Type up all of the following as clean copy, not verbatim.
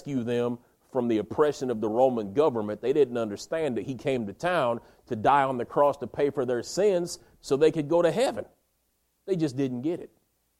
rescue them from the oppression of the Roman government. They didn't understand that he came to town to die on the cross to pay for their sins so they could go to heaven. They just didn't get it.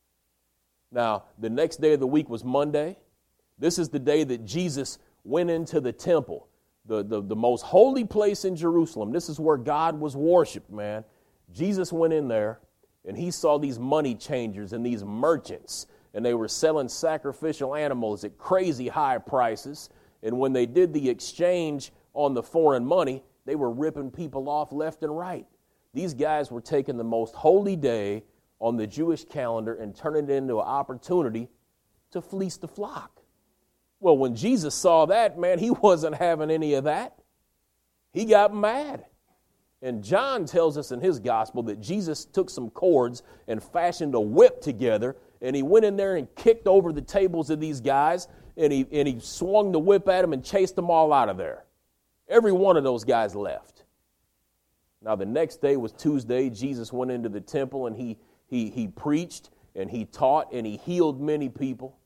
Now, the next day of the week was Monday. This is the day that Jesus went into the temple, the most holy place in Jerusalem. This is where God was worshiped, man. Jesus went in there, and he saw these money changers and these merchants, and they were selling sacrificial animals at crazy high prices. And when they did the exchange on the foreign money, they were ripping people off left and right. These guys were taking the most holy day on the Jewish calendar and turning it into an opportunity to fleece the flock. Well, when Jesus saw that, man, he wasn't having any of that. He got mad. And John tells us in his gospel that Jesus took some cords and fashioned a whip together, and he went in there and kicked over the tables of these guys, and he swung the whip at them and chased them all out of there. Every one of those guys left. Now, the next day was Tuesday. Jesus went into the temple, and he preached, and he taught, and he healed many people.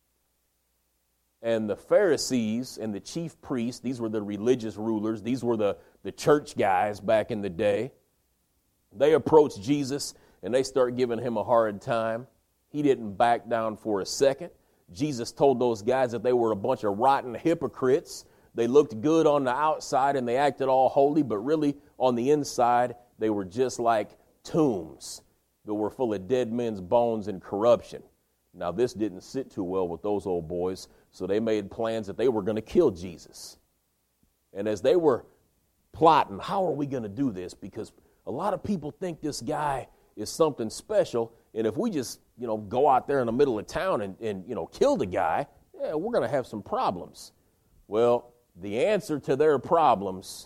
And the Pharisees and the chief priests, these were the religious rulers, these were the church guys back in the day. They approached Jesus, and they start giving him a hard time. He didn't back down for a second. Jesus told those guys that they were a bunch of rotten hypocrites. They looked good on the outside, and they acted all holy, but really on the inside, they were just like tombs that were full of dead men's bones and corruption. Now, this didn't sit too well with those old boys, so they made plans that they were going to kill Jesus. And as they were plotting, how are we going to do this? Because a lot of people think this guy is something special, and if we just, go out there in the middle of town and kill the guy, we're going to have some problems. Well, the answer to their problems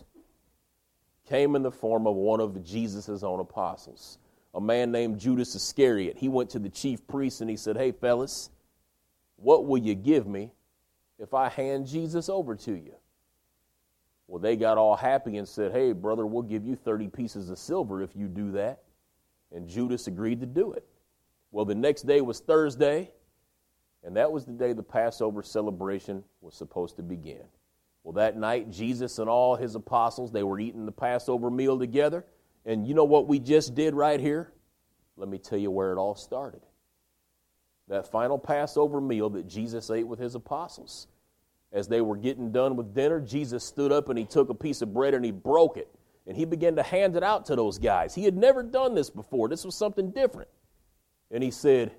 came in the form of one of Jesus' own apostles, a man named Judas Iscariot. He went to the chief priests and he said, "Hey, fellas, what will you give me if I hand Jesus over to you?" Well, they got all happy and said, "Hey, brother, we'll give you 30 pieces of silver if you do that." And Judas agreed to do it. Well, the next day was Thursday, and that was the day the Passover celebration was supposed to begin. Well, that night, Jesus and all his apostles, they were eating the Passover meal together. And you know what we just did right here? Let me tell you where it all started. That final Passover meal that Jesus ate with his apostles. As they were getting done with dinner, Jesus stood up and he took a piece of bread and he broke it. And he began to hand it out to those guys. He had never done this before. This was something different. And he said,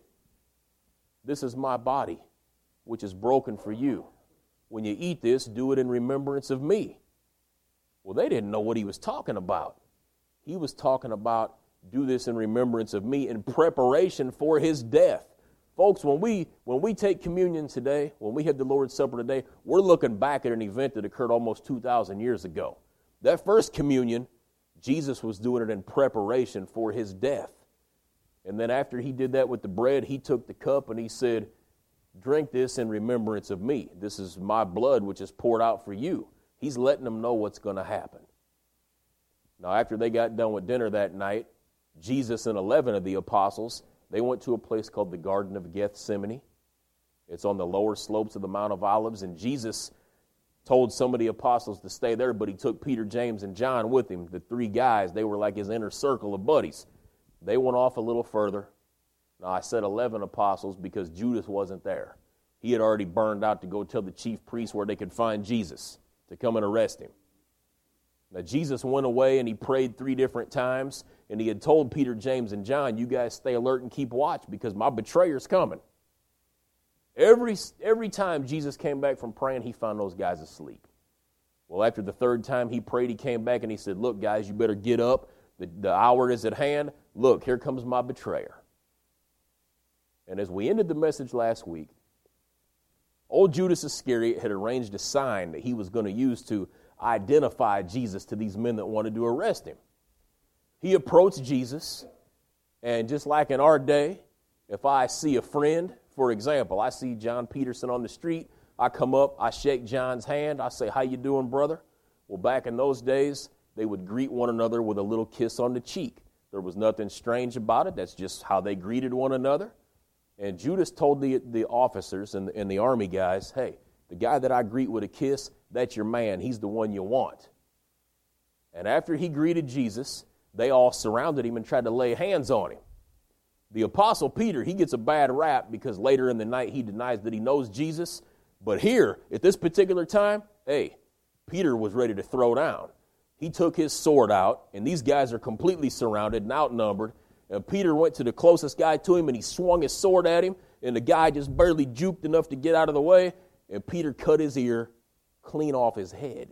"This is my body, which is broken for you. When you eat this, do it in remembrance of me." Well, they didn't know what he was talking about. He was talking about, do this in remembrance of me, in preparation for his death. Folks, when we take communion today, when we have the Lord's Supper today, we're looking back at an event that occurred almost 2,000 years ago. That first communion, Jesus was doing it in preparation for his death. And then after he did that with the bread, he took the cup and he said, "Drink this in remembrance of me. This is my blood which is poured out for you." He's letting them know what's going to happen. Now, after they got done with dinner that night, Jesus and 11 of the apostles, they went to a place called the Garden of Gethsemane. It's on the lower slopes of the Mount of Olives, and Jesus told some of the apostles to stay there, but he took Peter, James, and John with him. The three guys, they were like his inner circle of buddies. They went off a little further. Now, I said 11 apostles because Judas wasn't there. He had already burned out to go tell the chief priests where they could find Jesus to come and arrest him. Now, Jesus went away and he prayed 3 different times, and he had told Peter, James, and John, "You guys stay alert and keep watch because my betrayer's coming." Every time Jesus came back from praying, he found those guys asleep. Well, after the 3rd time he prayed, he came back and he said, "Look, guys, you better get up. The hour is at hand. Look, here comes my betrayer." And as we ended the message last week, old Judas Iscariot had arranged a sign that he was going to use to identify Jesus to these men that wanted to arrest him. He approached Jesus, and just like in our day, if I see a friend, for example, I see John Peterson on the street, I come up, I shake John's hand, I say, "How you doing, brother?" Well, back in those days, they would greet one another with a little kiss on the cheek. There was nothing strange about it. That's just how they greeted one another. And Judas told the officers and the army guys, "Hey, The guy that I greet with a kiss, that's your man. He's the one you want. And after he greeted Jesus, they all surrounded him and tried to lay hands on him. The Apostle Peter, he gets a bad rap because later in the night he denies that he knows Jesus. But here, at this particular time, hey, Peter was ready to throw down. He took his sword out, and these guys are completely surrounded and outnumbered. And Peter went to the closest guy to him, and he swung his sword at him, and the guy just barely juked enough to get out of the way, and Peter cut his ear clean off his head.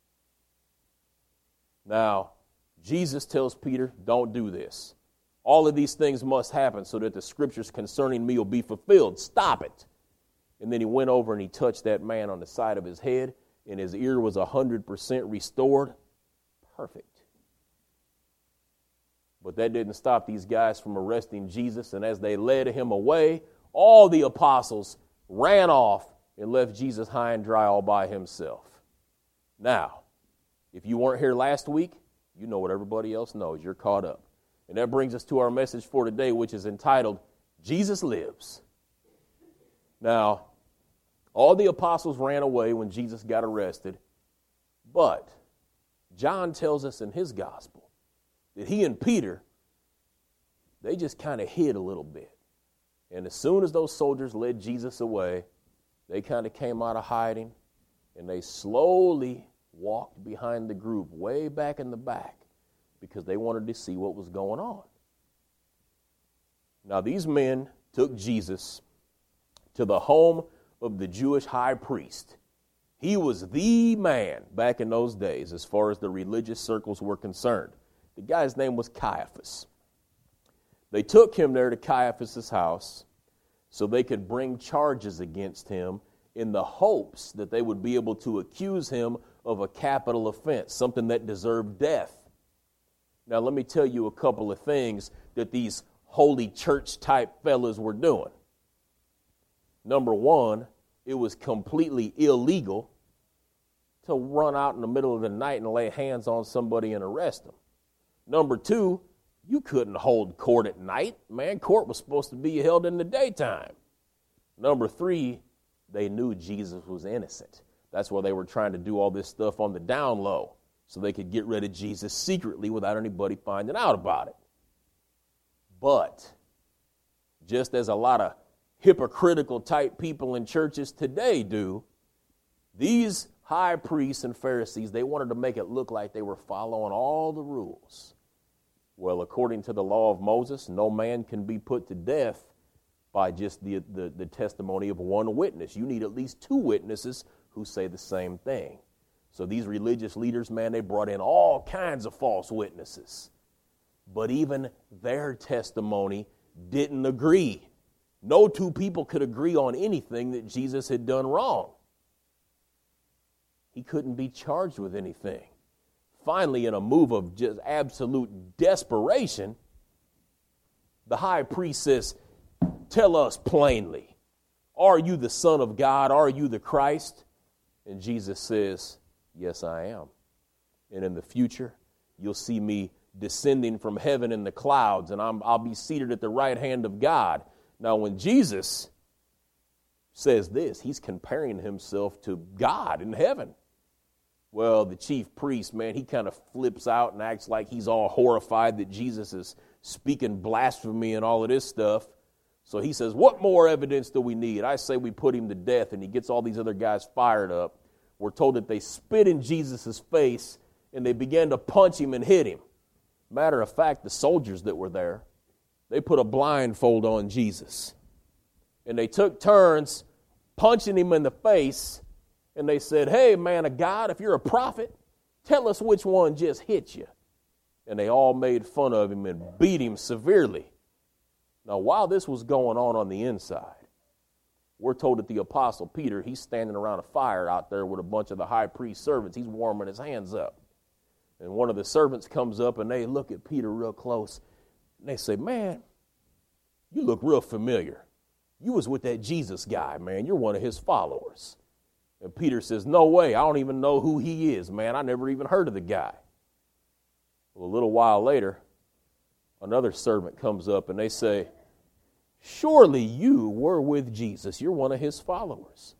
Now, Jesus tells Peter, don't do this. All of these things must happen so that the scriptures concerning me will be fulfilled. Stop it. And then he went over and he touched that man on the side of his head, and his ear was 100% restored. Perfect. But that didn't stop these guys from arresting Jesus, and as they led him away, all the apostles ran off and left Jesus high and dry all by himself. Now, if you weren't here last week, you know what everybody else knows. You're caught up. And that brings us to our message for today, which is entitled, Jesus Lives. Now, all the apostles ran away when Jesus got arrested, but John tells us in his gospel that he and Peter, they just kind of hid a little bit. And as soon as those soldiers led Jesus away, they kind of came out of hiding, and they slowly walked behind the group way back in the back because they wanted to see what was going on. Now, these men took Jesus to the home of the Jewish high priest. He was the man back in those days as far as the religious circles were concerned. The guy's name was Caiaphas. They took him there to Caiaphas' house so they could bring charges against him in the hopes that they would be able to accuse him of a capital offense, something that deserved death. Now, let me tell you a couple of things that these holy church-type fellas were doing. Number one, it was completely illegal to run out in the middle of the night and lay hands on somebody and arrest them. Number two, you couldn't hold court at night. Man, court was supposed to be held in the daytime. Number three, they knew Jesus was innocent. That's why they were trying to do all this stuff on the down low, so they could get rid of Jesus secretly without anybody finding out about it. But just as a lot of hypocritical type people in churches today do, these high priests and Pharisees, they wanted to make it look like they were following all the rules. Well, according to the law of Moses, no man can be put to death by just the testimony of one witness. You need at least two witnesses who say the same thing. So these religious leaders, man, they brought in all kinds of false witnesses. But even their testimony didn't agree. No two people could agree on anything that Jesus had done wrong. He couldn't be charged with anything. Finally, in a move of just absolute desperation, the high priest says, "Tell us plainly, are you the Son of God? Are you the Christ?" And Jesus says, "Yes, I am. And in the future, you'll see me descending from heaven in the clouds, and I'll be seated at the right hand of God." Now, when Jesus says this, he's comparing himself to God in heaven. Well, the chief priest, man, he kind of flips out and acts like he's all horrified that Jesus is speaking blasphemy and all of this stuff. So he says, "What more evidence do we need? I say we put him to death." And he gets all these other guys fired up. We're told that they spit in Jesus' face and they began to punch him and hit him. Matter of fact, the soldiers that were there, they put a blindfold on Jesus. And they took turns punching him in the face. And they said, "Hey, man of God, if you're a prophet, tell us which one just hit you." And they all made fun of him and beat him severely. Now, while this was going on the inside, we're told that the Apostle Peter, he's standing around a fire out there with a bunch of the high priest servants. He's warming his hands up. And one of the servants comes up and they look at Peter real close. And they say, "Man, you look real familiar. You was with that Jesus guy, man. You're one of his followers." And Peter says, "No way. I don't even know who he is, man. I never even heard of the guy." Well, a little while later, another servant comes up and they say, "Surely you were with Jesus. You're one of his followers."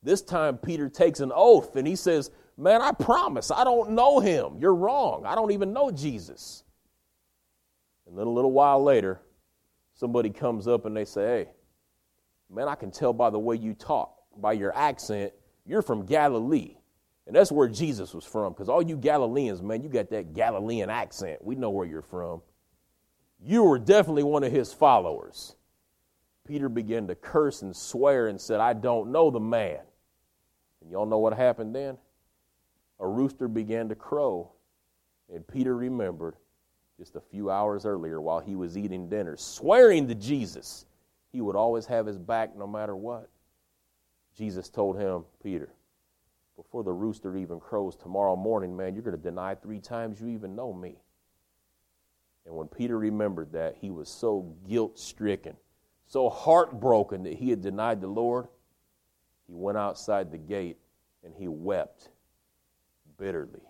This time Peter takes an oath and he says, man, I promise I don't know him. You're wrong. I don't even know Jesus. And then a little while later, somebody comes up and they say, hey, man, I can tell by the way you talk, by your accent, you're from Galilee. And that's where Jesus was from, because all you Galileans, man, you got that Galilean accent. We know where you're from. You were definitely one of his followers. Peter began to curse and swear and said, I don't know the man. And y'all know what happened then? A rooster began to crow, and Peter remembered just a few hours earlier while he was eating dinner, swearing to Jesus he would always have his back no matter what. Jesus told him, Peter, before the rooster even crows tomorrow morning, man, you're going to deny 3 times you even know me. And when Peter remembered that, he was so guilt-stricken, so heartbroken that he had denied the Lord, he went outside the gate and he wept bitterly.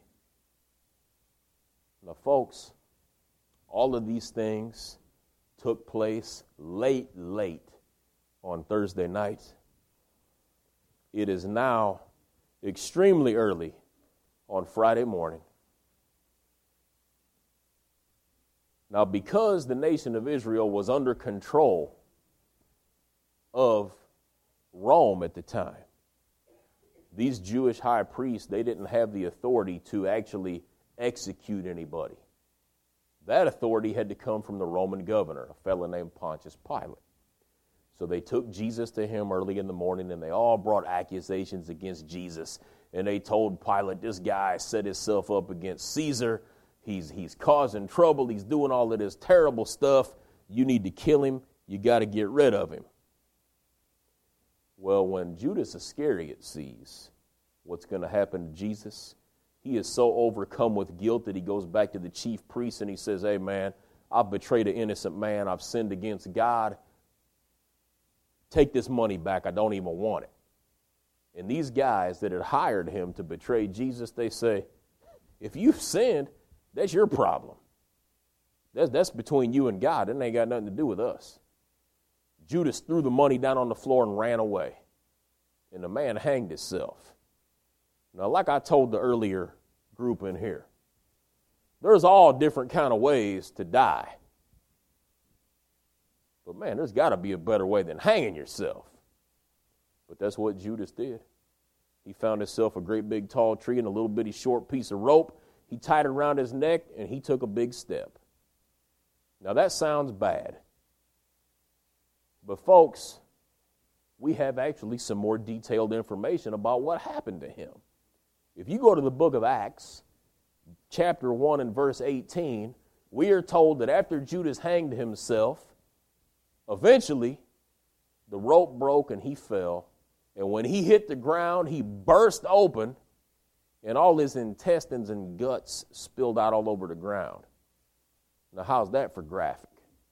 Now, folks, all of these things took place late on Thursday night. It is now extremely early on Friday morning. Now, because the nation of Israel was under control of Rome at the time, these Jewish high priests, they didn't have the authority to actually execute anybody. That authority had to come from the Roman governor, a fellow named Pontius Pilate. So they took Jesus to him early in the morning, and they all brought accusations against Jesus. And they told Pilate, this guy set himself up against Caesar. He's causing trouble. He's doing all of this terrible stuff. You need to kill him. You got to get rid of him. Well, when Judas Iscariot sees what's going to happen to Jesus, he is so overcome with guilt that he goes back to the chief priest and he says, hey, man, I've betrayed an innocent man. I've sinned against God. Take this money back. I don't even want it. And these guys that had hired him to betray Jesus, they say, if you've sinned, that's your problem. That's between you and God. It ain't got nothing to do with us. Judas threw the money down on the floor and ran away. And the man hanged himself. Now, like I told the earlier group in here, there's all different kind of ways to die. But, man, there's got to be a better way than hanging yourself. But that's what Judas did. He found himself a great big tall tree and a little bitty short piece of rope. He tied it around his neck, and he took a big step. Now, that sounds bad. But, folks, we have actually some more detailed information about what happened to him. If you go to the book of Acts, chapter 1 and verse 18, we are told that after Judas hanged himself, eventually the rope broke and he fell. And when he hit the ground, he burst open, and all his intestines and guts spilled out all over the ground. Now, how's that for graphic?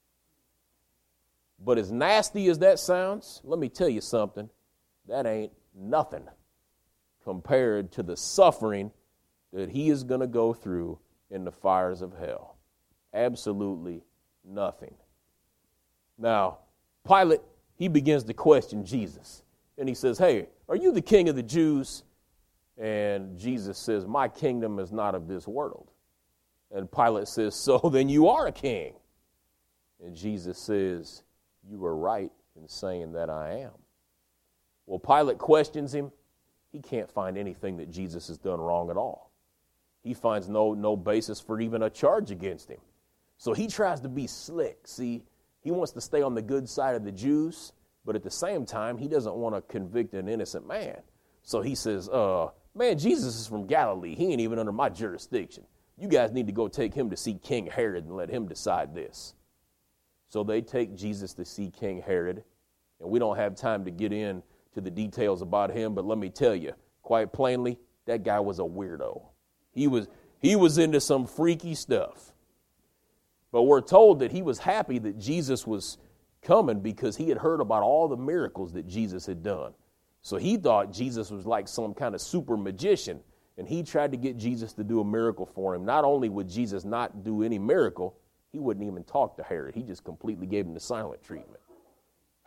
But as nasty as that sounds, let me tell you something. That ain't nothing compared to the suffering that he is going to go through in the fires of hell. Absolutely nothing. Now, Pilate, he begins to question Jesus. And he says, hey, are you the king of the Jews? And Jesus says, my kingdom is not of this world. And Pilate says, so then you are a king. And Jesus says, you are right in saying that I am. Well, Pilate questions him. He can't find anything that Jesus has done wrong at all. He finds no basis for even a charge against him. So he tries to be slick. See, he wants to stay on the good side of the Jews, but at the same time, he doesn't want to convict an innocent man. So he says, man, Jesus is from Galilee. He ain't even under my jurisdiction. You guys need to go take him to see King Herod and let him decide this. So they take Jesus to see King Herod, and we don't have time to get into the details about him, but let me tell you, quite plainly, that guy was a weirdo. He was into some freaky stuff. But we're told that he was happy that Jesus was coming because he had heard about all the miracles that Jesus had done. So he thought Jesus was like some kind of super magician, and he tried to get Jesus to do a miracle for him. Not only would Jesus not do any miracle, he wouldn't even talk to Herod. He just completely gave him the silent treatment.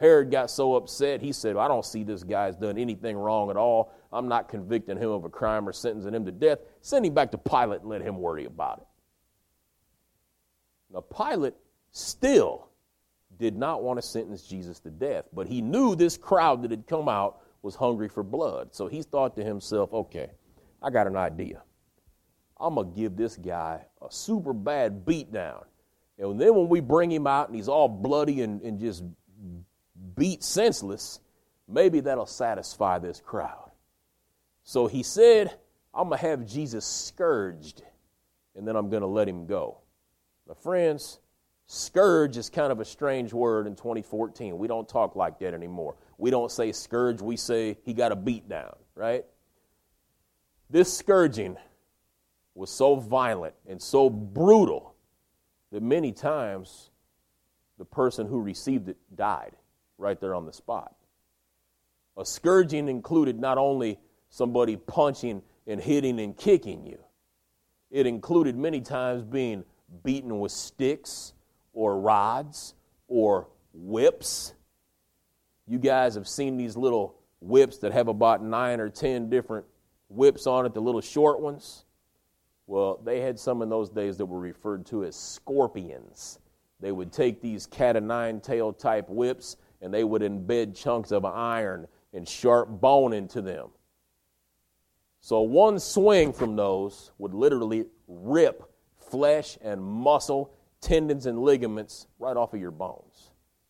Herod got so upset, he said, I don't see this guy's done anything wrong at all. I'm not convicting him of a crime or sentencing him to death. Send him back to Pilate and let him worry about it. Now, Pilate still did not want to sentence Jesus to death, but he knew this crowd that had come out was hungry for blood. So he thought to himself, okay, I got an idea. I'm going to give this guy a super bad beatdown. And then when we bring him out and he's all bloody and just beat senseless, maybe that'll satisfy this crowd. So he said, I'm going to have Jesus scourged, and then I'm going to let him go. Now, friends, scourge is kind of a strange word in 2014. We don't talk like that anymore. We don't say scourge, we say he got a beat down, right? This scourging was so violent and so brutal that many times the person who received it died right there on the spot. A scourging included not only somebody punching and hitting and kicking you, it included many times being beaten with sticks or rods or whips. You guys have seen these little whips that have about 9 or 10 different whips on it, the little short ones. Well, they had some in those days that were referred to as scorpions. They would take these cat-o'-nine-tail type whips and they would embed chunks of iron and sharp bone into them. So one swing from those would literally rip flesh and muscle, tendons and ligaments right off of your bones.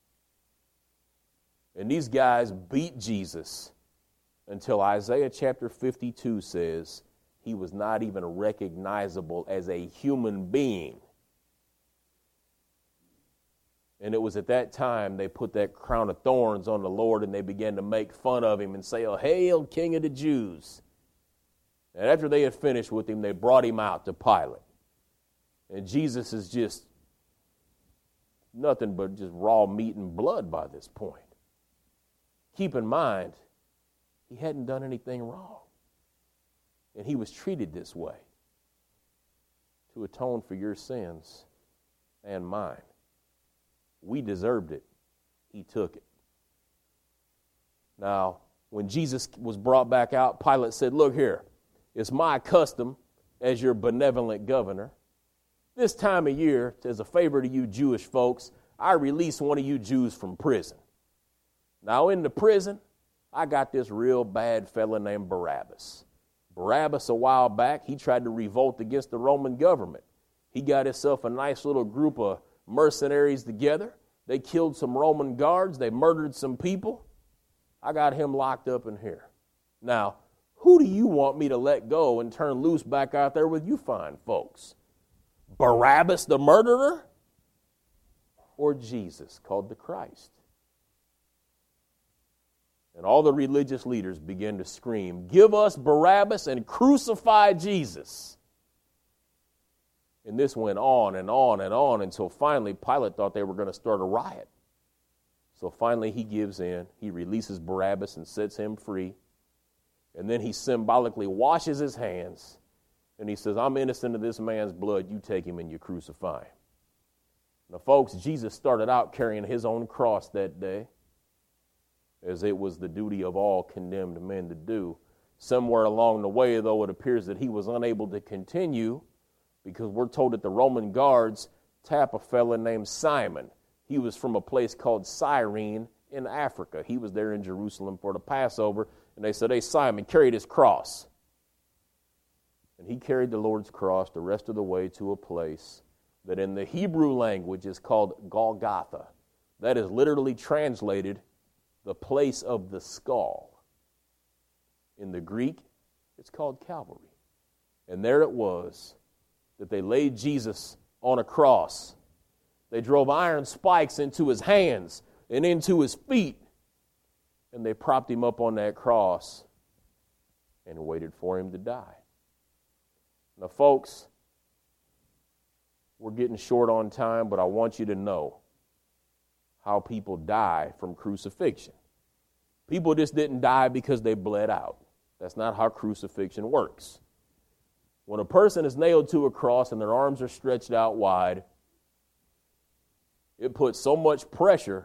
And these guys beat Jesus until Isaiah chapter 52 says he was not even recognizable as a human being. And it was at that time they put that crown of thorns on the Lord and they began to make fun of him and say, "Oh, hail, King of the Jews." And after they had finished with him, they brought him out to Pilate. And Jesus is just nothing but just raw meat and blood by this point. Keep in mind, he hadn't done anything wrong. And he was treated this way to atone for your sins and mine. We deserved it. He took it. Now, when Jesus was brought back out, Pilate said, "Look here, it's my custom as your benevolent governor. This time of year, as a favor to you Jewish folks, I release one of you Jews from prison. Now, in the prison, I got this real bad fella named Barabbas. Barabbas, a while back, he tried to revolt against the Roman government. He got himself a nice little group of mercenaries together. They killed some Roman guards. They murdered some people. I got him locked up in here. Now, who do you want me to let go and turn loose back out there with you fine folks? Barabbas the murderer? Or Jesus, called the Christ?" And all the religious leaders began to scream, "Give us Barabbas and crucify Jesus." And this went on and on and on until finally Pilate thought they were going to start a riot. So finally he gives in. He releases Barabbas and sets him free. And then he symbolically washes his hands and he says, "I'm innocent of this man's blood. You take him and you crucify him." Now, folks, Jesus started out carrying his own cross that day, as it was the duty of all condemned men to do. Somewhere along the way, though, it appears that he was unable to continue because we're told that the Roman guards tap a fellow named Simon. He was from a place called Cyrene in Africa. He was there in Jerusalem for the Passover, and they said, "Hey, Simon, carry this cross." And he carried the Lord's cross the rest of the way to a place that in the Hebrew language is called Golgotha. That is literally translated the place of the skull. In the Greek, it's called Calvary. And there it was that they laid Jesus on a cross. They drove iron spikes into his hands and into his feet, and they propped him up on that cross and waited for him to die. Now, folks, we're getting short on time, but I want you to know how people die from crucifixion. People just didn't die because they bled out. That's not how crucifixion works. When a person is nailed to a cross and their arms are stretched out wide, it puts so much pressure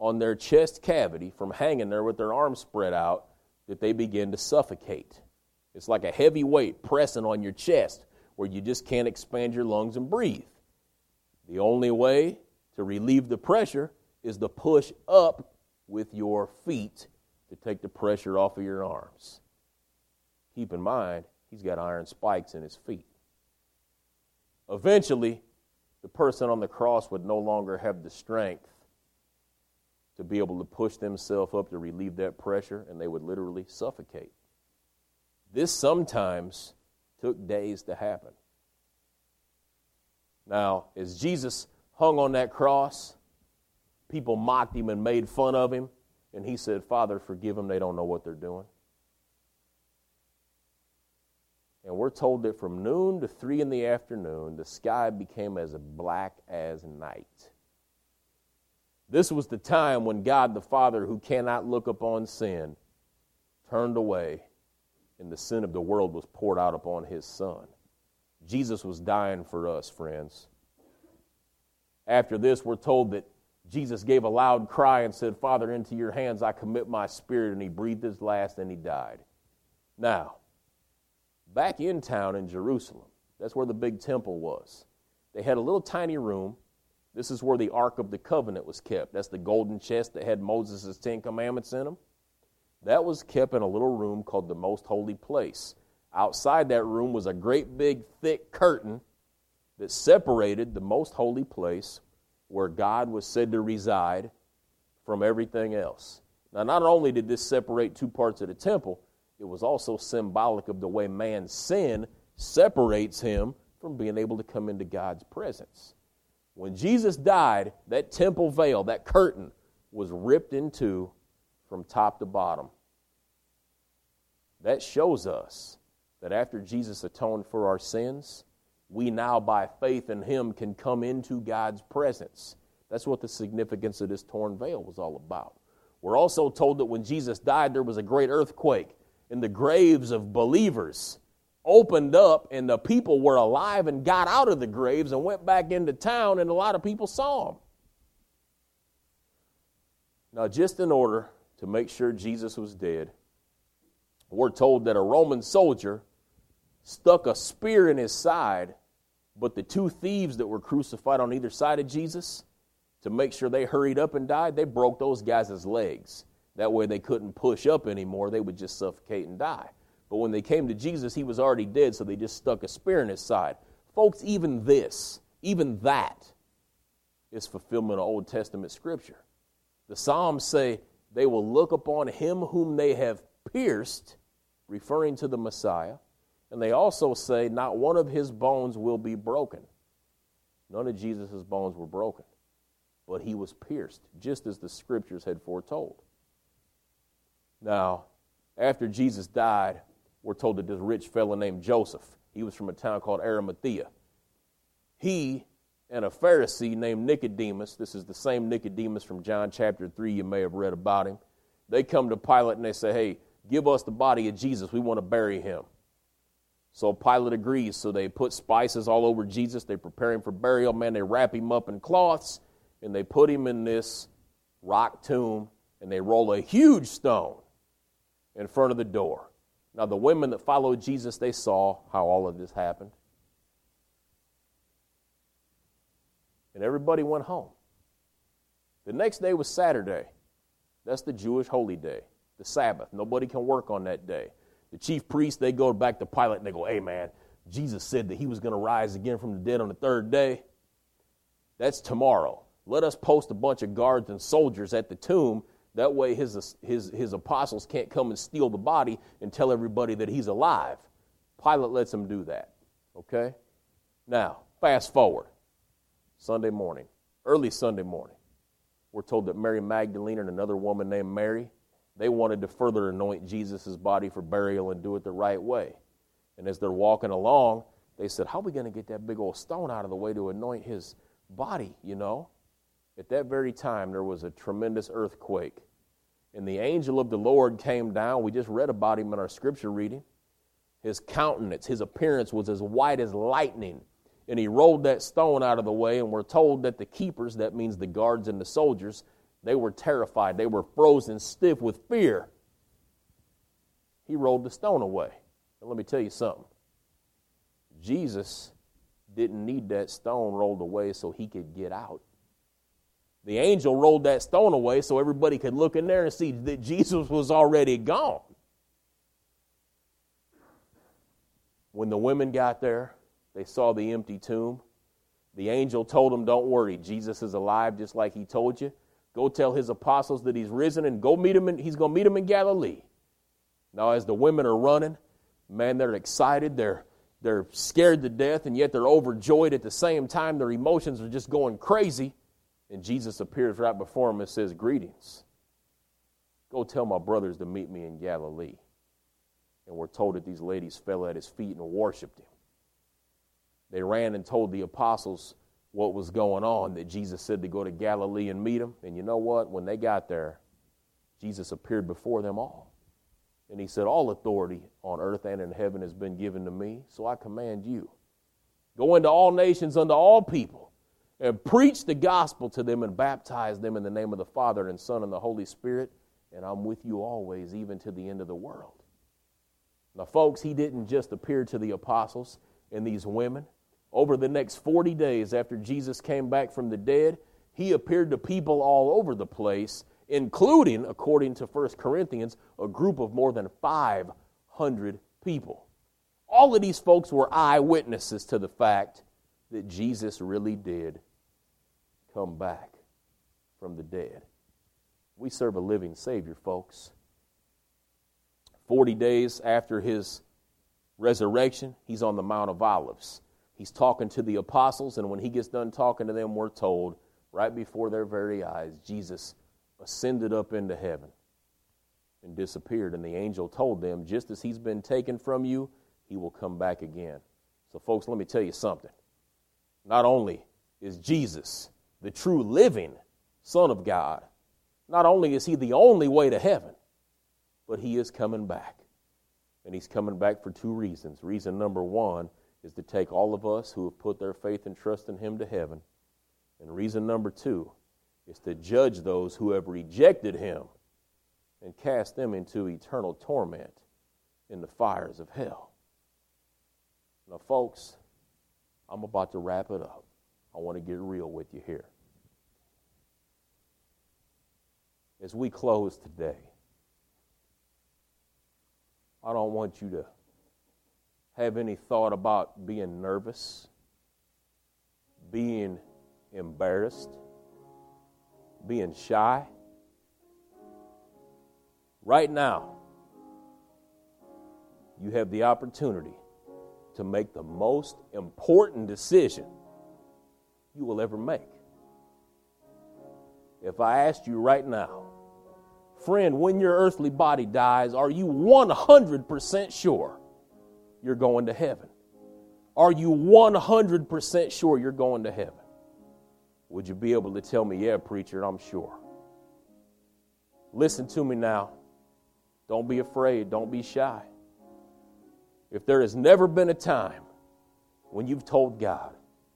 on their chest cavity from hanging there with their arms spread out that they begin to suffocate. It's like a heavy weight pressing on your chest where you just can't expand your lungs and breathe. The only way to relieve the pressure is to push up with your feet to take the pressure off of your arms. Keep in mind, he's got iron spikes in his feet. Eventually, the person on the cross would no longer have the strength to be able to push themselves up to relieve that pressure, and they would literally suffocate. This sometimes took days to happen. Now, as Jesus hung on that cross, people mocked him and made fun of him, and he said, "Father, forgive them, they don't know what they're doing." And we're told that from noon to 3 in the afternoon, the sky became as black as night. This was the time when God the Father, who cannot look upon sin, turned away, and the sin of the world was poured out upon his Son. Jesus was dying for us, friends. After this, we're told that Jesus gave a loud cry and said, "Father, into your hands I commit my spirit," and he breathed his last and he died. Now, back in town in Jerusalem, that's where the big temple was. They had a little tiny room. This is where the Ark of the Covenant was kept. That's the golden chest that had Moses' 10 Commandments in them. That was kept in a little room called the Most Holy Place. Outside that room was a great big thick curtain that separated the Most Holy Place where God was said to reside from everything else. Now, not only did this separate two parts of the temple, it was also symbolic of the way man's sin separates him from being able to come into God's presence. When Jesus died, that temple veil, that curtain, was ripped in two from top to bottom. That shows us that after Jesus atoned for our sins, we now by faith in him can come into God's presence. That's what the significance of this torn veil was all about. We're also told that when Jesus died, there was a great earthquake, and the graves of believers opened up, and the people were alive and got out of the graves and went back into town, and a lot of people saw them. Now, just in order to make sure Jesus was dead, we're told that a Roman soldier stuck a spear in his side, but the two thieves that were crucified on either side of Jesus, to make sure they hurried up and died, they broke those guys' legs. That way they couldn't push up anymore. They would just suffocate and die. But when they came to Jesus, he was already dead, so they just stuck a spear in his side. Folks, even that is fulfillment of Old Testament Scripture. The Psalms say they will look upon him whom they have pierced, referring to the Messiah, and they also say not one of his bones will be broken. None of Jesus' bones were broken, but he was pierced, just as the Scriptures had foretold. Now, after Jesus died, we're told that this rich fellow named Joseph, he was from a town called Arimathea. He and a Pharisee named Nicodemus, this is the same Nicodemus from John chapter 3, you may have read about him. They come to Pilate and they say, "Hey, give us the body of Jesus. We want to bury him." So Pilate agrees. So they put spices all over Jesus. They prepare him for burial. Man, they wrap him up in cloths, and they put him in this rock tomb, and they roll a huge stone in front of the door. Now, the women that followed Jesus, they saw how all of this happened. And everybody went home. The next day was Saturday. That's the Jewish holy day, the Sabbath. Nobody can work on that day. The chief priests, they go back to Pilate and they go, "Hey, man, Jesus said that he was going to rise again from the dead on the third day. That's tomorrow. Let us post a bunch of guards and soldiers at the tomb. That way his apostles can't come and steal the body and tell everybody that he's alive." Pilate lets them do that, okay? Now, fast forward. Sunday morning, early Sunday morning, we're told that Mary Magdalene and another woman named Mary, they wanted to further anoint Jesus' body for burial and do it the right way. And as they're walking along, they said, "How are we going to get that big old stone out of the way to anoint his body, you know?" At that very time, there was a tremendous earthquake. And the angel of the Lord came down. We just read about him in our scripture reading. His countenance, his appearance was as white as lightning. And he rolled that stone out of the way, and we're told that the keepers, that means the guards and the soldiers, They were terrified. They were frozen stiff with fear. He rolled the stone away. And let me tell you something. Jesus didn't need that stone rolled away so he could get out. The angel rolled that stone away so everybody could look in there and see that Jesus was already gone. When the women got there, they saw the empty tomb. The angel told them, don't worry, Jesus is alive just like he told you. Go tell his apostles that he's risen and go meet him. He's going to meet him in Galilee. Now, as the women are running, man, they're excited. They're scared to death, and yet they're overjoyed at the same time. Their emotions are just going crazy. And Jesus appears right before them and says, greetings. Go tell my brothers to meet me in Galilee. And we're told that these ladies fell at his feet and worshiped him. They ran and told the apostles what was going on, that Jesus said to go to Galilee and meet him. And you know what? When they got there, Jesus appeared before them all. And he said, all authority on earth and in heaven has been given to me, so I command you. Go into all nations unto all people and preach the gospel to them and baptize them in the name of the Father and Son and the Holy Spirit, and I'm with you always, even to the end of the world. Now, folks, he didn't just appear to the apostles and these women. Over the next 40 days after Jesus came back from the dead, he appeared to people all over the place, including, according to 1 Corinthians, a group of more than 500 people. All of these folks were eyewitnesses to the fact that Jesus really did come back from the dead. We serve a living Savior, folks. 40 days after his resurrection, he's on the Mount of Olives. He's talking to the apostles, and when he gets done talking to them, we're told, right before their very eyes, Jesus ascended up into heaven and disappeared. And the angel told them, just as he's been taken from you, he will come back again. So, folks, let me tell you something. Not only is Jesus the true living Son of God, not only is he the only way to heaven, but he is coming back. And he's coming back for two reasons. Reason number one is to take all of us who have put their faith and trust in him to heaven. And reason number two is to judge those who have rejected him and cast them into eternal torment in the fires of hell. Now, folks, I'm about to wrap it up. I want to get real with you here. As we close today, I don't want you to have any thought about being nervous, being embarrassed, being shy. Right now, you have the opportunity to make the most important decision you will ever make. If I asked you right now, friend, when your earthly body dies, are you 100% sure you're going to heaven? Are you 100% sure you're going to heaven? Would you be able to tell me, yeah, preacher, I'm sure? Listen to me now. Don't be afraid. Don't be shy. If there has never been a time when you've told God,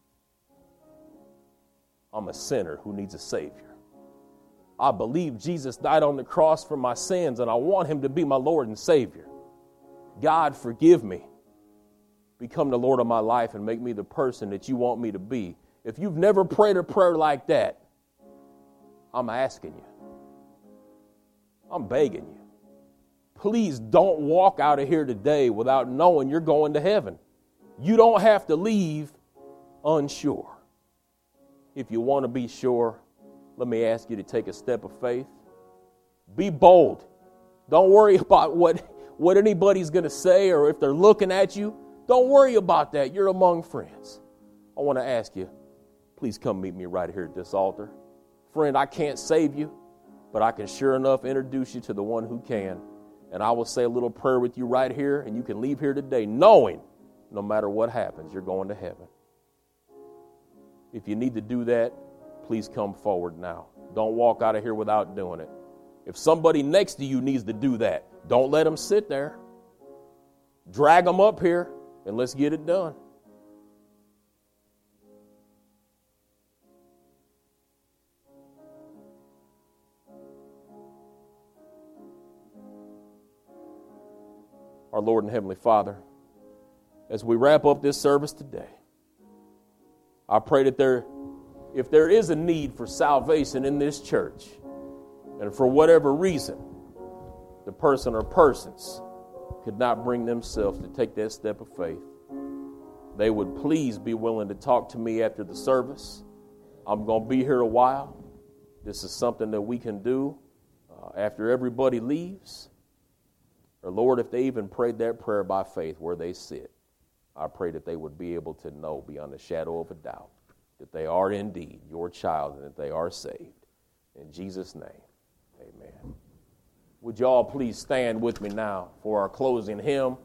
I'm a sinner who needs a Savior. I believe Jesus died on the cross for my sins, and I want him to be my Lord and Savior. God, forgive me. Become the Lord of my life and make me the person that you want me to be. If you've never prayed a prayer like that, I'm asking you. I'm begging you. Please don't walk out of here today without knowing you're going to heaven. You don't have to leave unsure. If you want to be sure, let me ask you to take a step of faith. Be bold. Don't worry about what anybody's going to say or if they're looking at you. Don't worry about that. You're among friends. I want to ask you, please come meet me right here at this altar. Friend, I can't save you, but I can sure enough introduce you to the one who can. And I will say a little prayer with you right here, and you can leave here today knowing no matter what happens, you're going to heaven. If you need to do that, please come forward now. Don't walk out of here without doing it. If somebody next to you needs to do that, don't let them sit there. Drag them up here, and let's get it done. Our Lord and Heavenly Father, as we wrap up this service today, I pray that if there is a need for salvation in this church, and for whatever reason, the person or persons could not bring themselves to take that step of faith, they would please be willing to talk to me after the service. I'm going to be here a while. This is something that we can do after everybody leaves. Or Lord, if they even prayed that prayer by faith where they sit, I pray that they would be able to know beyond a shadow of a doubt that they are indeed your child and that they are saved. In Jesus' name, amen. Would you all please stand with me now for our closing hymn?